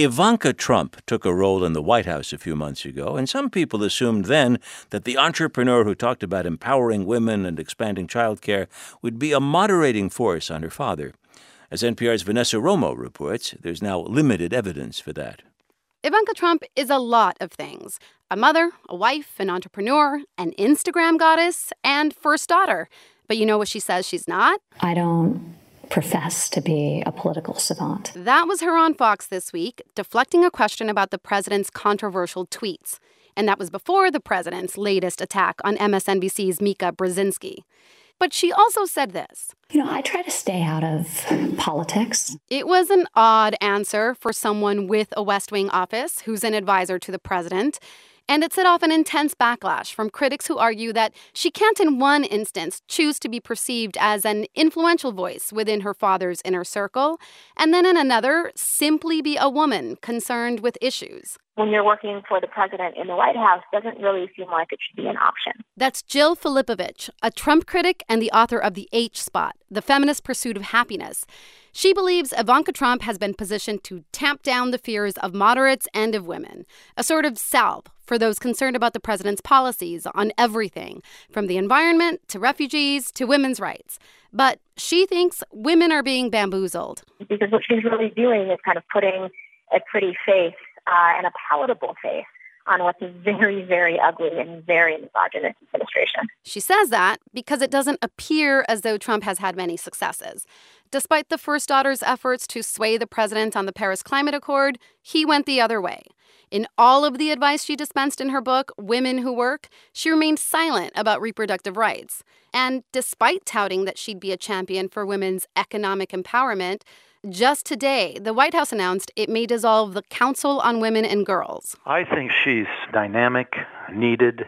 Ivanka Trump took a role in the White House a few months ago, and some people assumed then that the entrepreneur who talked about empowering women and expanding childcare would be a moderating force on her father. As NPR's Vanessa Romo reports, there's now limited evidence for that. Ivanka Trump is a lot of things. A mother, a wife, an entrepreneur, an Instagram goddess, and first daughter. But you know what she says she's not? I don't profess to be a political savant. That was her on Fox this week, deflecting a question about the president's controversial tweets. And that was before the president's latest attack on MSNBC's Mika Brzezinski. But she also said this. I try to stay out of politics. It was an odd answer for someone with a West Wing office who's an advisor to the president. And it set off an intense backlash from critics who argue that she can't in one instance choose to be perceived as an influential voice within her father's inner circle, and then in another, simply be a woman concerned with issues. When you're working for the president in the White House, doesn't really seem like it should be an option. That's Jill Filipovich, a Trump critic and the author of The H Spot, The Feminist Pursuit of Happiness. She believes Ivanka Trump has been positioned to tamp down the fears of moderates and of women, a sort of salve for those concerned about the president's policies on everything, from the environment to refugees to women's rights. But she thinks women are being bamboozled. Because what she's really doing is kind of putting a pretty face and a palatable face on what's a very, very ugly and very misogynist administration. She says that because it doesn't appear as though Trump has had many successes. Despite the first daughter's efforts to sway the president on the Paris Climate Accord, he went the other way. In all of the advice she dispensed in her book, Women Who Work, she remained silent about reproductive rights. And despite touting that she'd be a champion for women's economic empowerment, just today, the White House announced it may dissolve the Council on Women and Girls. I think she's dynamic, needed,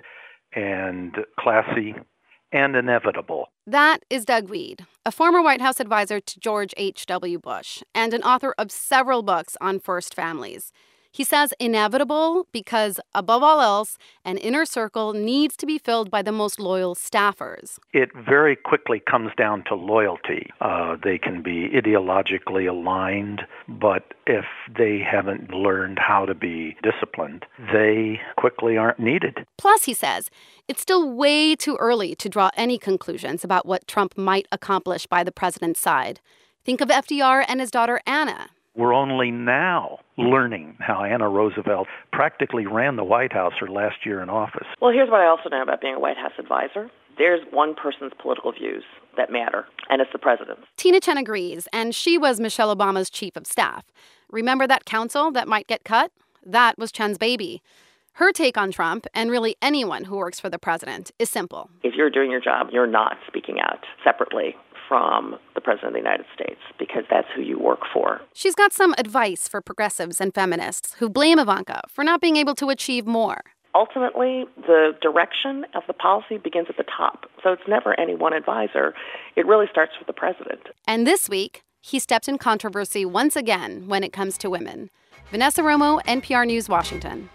and classy, and inevitable. That is Doug Wead, a former White House advisor to George H.W. Bush and an author of several books on first families. He says inevitable because, above all else, an inner circle needs to be filled by the most loyal staffers. It very quickly comes down to loyalty. They can be ideologically aligned, but if they haven't learned how to be disciplined, they quickly aren't needed. Plus, he says, it's still way too early to draw any conclusions about what Trump might accomplish by the president's side. Think of FDR and his daughter Anna. We're only now learning how Anna Roosevelt practically ran the White House her last year in office. Well, here's what I also know about being a White House advisor. There's one person's political views that matter, and it's the president's. Tina Chen agrees, and she was Michelle Obama's chief of staff. Remember that council that might get cut? That was Chen's baby. Her take on Trump, and really anyone who works for the president, is simple. If you're doing your job, you're not speaking out separately from the president of the United States, because that's who you work for. She's got some advice for progressives and feminists who blame Ivanka for not being able to achieve more. Ultimately, the direction of the policy begins at the top. So it's never any one advisor. It really starts with the president. And this week, he stepped in controversy once again when it comes to women. Vanessa Romo, NPR News, Washington.